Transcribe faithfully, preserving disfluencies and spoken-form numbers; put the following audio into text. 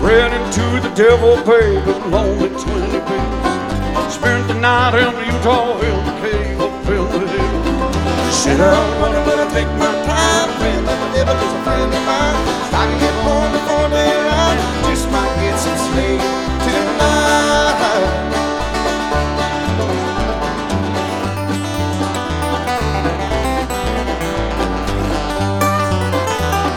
ran into the devil paid a lonely twenty piece. Spent the night in the Utah in the cave up in the hill. Sit down, buddy, better make my